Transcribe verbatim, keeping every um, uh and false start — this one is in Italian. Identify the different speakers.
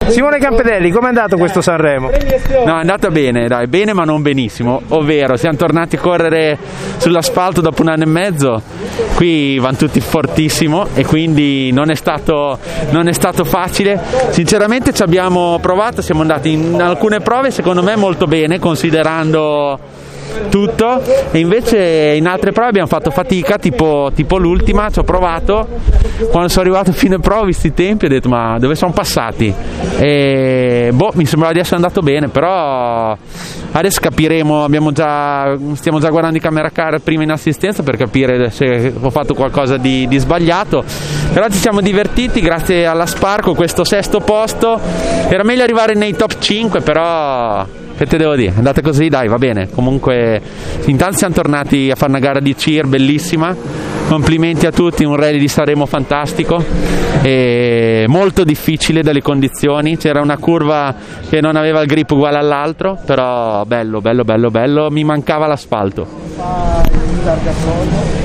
Speaker 1: Simone Campedelli, com'è andato questo Sanremo?
Speaker 2: No, è andata bene, dai, bene ma non benissimo, ovvero siamo tornati a correre sull'asfalto dopo un anno e mezzo, qui vanno tutti fortissimo e quindi non è stato, non è stato facile, sinceramente ci abbiamo provato, siamo andati in alcune prove secondo me molto bene considerando tutto e invece in altre prove abbiamo fatto fatica, tipo, tipo l'ultima ci ho provato, quando sono arrivato fino alle prove, visti i tempi, ho detto ma dove sono passati? E boh, mi sembrava di essere andato bene, però adesso capiremo, abbiamo già, stiamo già guardando in camera car prima in assistenza per capire se ho fatto qualcosa di, di sbagliato, però ci siamo divertiti grazie alla Sparco, questo sesto posto, era meglio arrivare nei top cinque, però che te devo dire, è andata così, dai, va bene. Comunque intanto siamo tornati a fare una gara di cheer bellissima, complimenti a tutti, un rally di Sanremo fantastico e molto difficile dalle condizioni, c'era una curva che non aveva il grip uguale all'altro, però bello, bello, bello, bello, mi mancava l'asfalto.